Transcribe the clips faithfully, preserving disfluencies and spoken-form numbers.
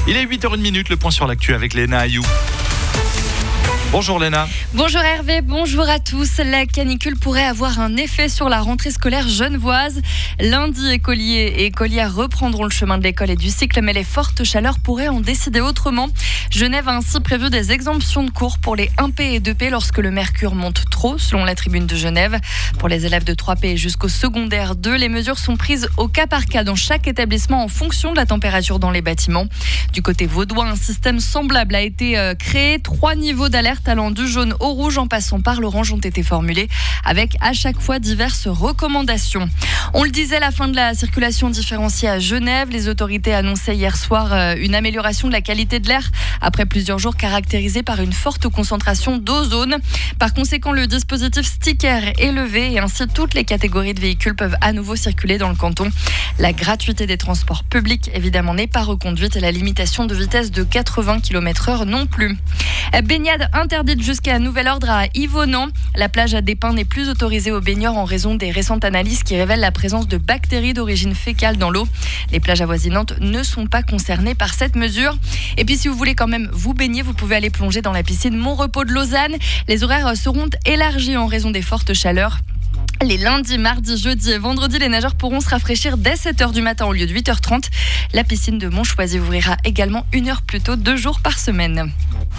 Il est huit heures une minute, le point sur l'actu avec Léna Ayou. Bonjour Léna. Bonjour Hervé, bonjour à tous. La canicule pourrait avoir un effet sur la rentrée scolaire genevoise. Lundi, écoliers et écolières reprendront le chemin de l'école et du cycle, mais les fortes chaleurs pourraient en décider autrement. Genève a ainsi prévu des exemptions de cours pour les un P et deux P lorsque le mercure monte trop, selon la tribune de Genève. Pour les élèves de trois P jusqu'au secondaire deux, les mesures sont prises au cas par cas dans chaque établissement en fonction de la température dans les bâtiments. Du côté vaudois, un système semblable a été créé. Trois niveaux d'alerte allant du jaune au rouge en passant par l'orange ont été formulés avec à chaque fois diverses recommandations. On le disait, la fin de la circulation différenciée à Genève. Les autorités annonçaient hier soir une amélioration de la qualité de l'air après plusieurs jours caractérisés par une forte concentration d'ozone. Par conséquent, le dispositif sticker est levé et ainsi toutes les catégories de véhicules peuvent à nouveau circuler dans le canton. La gratuité des transports publics évidemment n'est pas reconduite et la limitation de vitesse de quatre-vingts kilomètres heure non plus. Baignade interdite jusqu'à nouvel ordre à Yvonand. La plage à Despins n'est plus autorisée aux baigneurs en raison des récentes analyses qui révèlent la présence de bactéries d'origine fécale dans l'eau. Les plages avoisinantes ne sont pas concernées par cette mesure. Et puis si vous voulez quand même vous baigner, vous pouvez aller plonger dans la piscine Montrepos de Lausanne. Les horaires seront élargis en raison des fortes chaleurs. Les lundis, mardis, jeudis et vendredis, les nageurs pourront se rafraîchir dès sept heures du matin au lieu de huit heures trente. La piscine de Montchoisy ouvrira également une heure plus tôt, deux jours par semaine.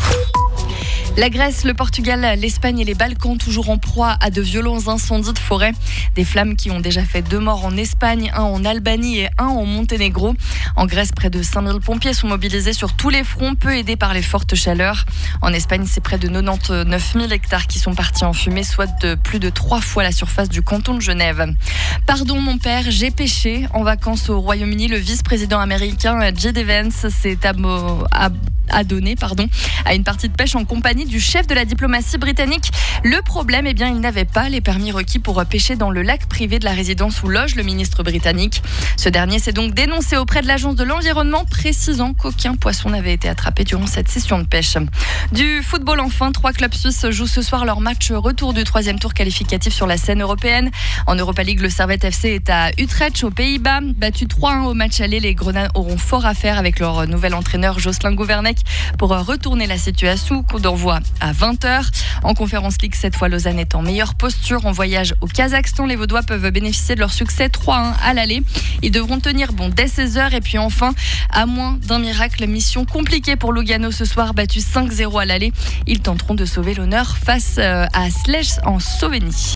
La Grèce, le Portugal, l'Espagne et les Balkans toujours en proie à de violents incendies de forêt. Des flammes qui ont déjà fait deux morts en Espagne, un en Albanie et un en Monténégro. En Grèce, près de cinq mille pompiers sont mobilisés sur tous les fronts, peu aidés par les fortes chaleurs. En Espagne, c'est près de quatre-vingt-dix-neuf mille hectares qui sont partis en fumée, soit de plus de trois fois la surface du canton de Genève. Pardon mon père, j'ai pêché. En vacances au Royaume-Uni, le vice-président américain J D Vance s'est abo- ab- adonné pardon, à une partie de pêche en compagnie du chef de la diplomatie britannique. Le problème, eh bien, il n'avait pas les permis requis pour pêcher dans le lac privé de la résidence où loge le ministre britannique. Ce dernier s'est donc dénoncé auprès de l'agence de l'environnement, précisant qu'aucun poisson n'avait été attrapé durant cette session de pêche. Du football enfin, trois clubs suisses jouent ce soir leur match retour du troisième tour qualificatif sur la scène européenne. En Europa League, le Servette F C est à Utrecht, aux Pays-Bas. Battu trois un au match aller, les Grenades auront fort à faire avec leur nouvel entraîneur Jocelyn Gouvernec pour retourner la situation. Coup d'envoi à vingt heures. En Conférence League, cette fois, Lausanne est en meilleure posture. En voyage au Kazakhstan, les Vaudois peuvent bénéficier de leur succès trois un à l'aller. Ils devront tenir bon dès seize heures. Et puis enfin, à moins d'un miracle, mission compliquée pour Lugano ce soir, battu cinq zéro à l'aller. Ils tenteront de sauver l'honneur face à Slèche en Slovénie.